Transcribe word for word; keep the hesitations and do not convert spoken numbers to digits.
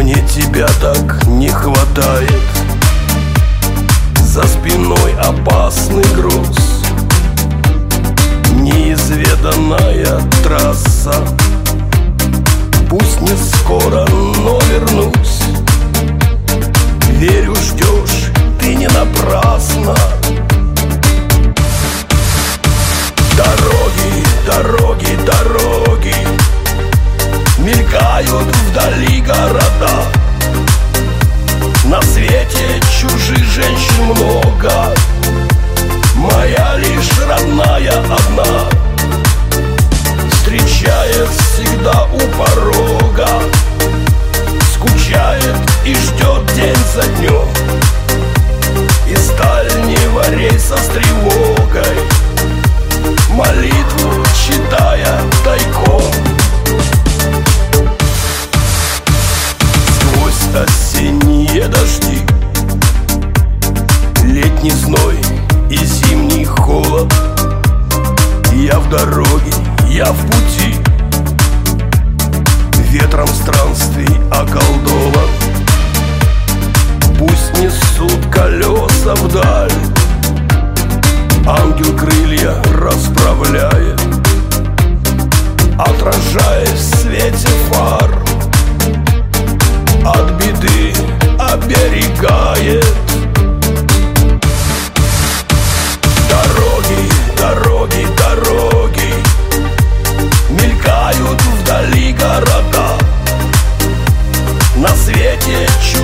Мне тебя так не хватает. За спиной опасный груз, неизведанная трасса. Пусть не скоро, но вернусь. Верю, ждешь ты не напрасно. Дороги, дороги, дороги, мелькают вдали города. На свете чужих женщин много, моя лишь родная одна. Встречает всегда у порога, скучает и ждет день за днем. Из дальнего рейса с тревогой молитву читая тайком. Сквозь осенние дожди, летний зной и зимний холод, я в дороге, я в пути, ветром странствий околдован. Пусть несут колеса вдаль, ангел крылья расправляет, отражаясь в свете фар, от беды оберегает. Дороги, дороги, дороги, мелькают вдали города. На свете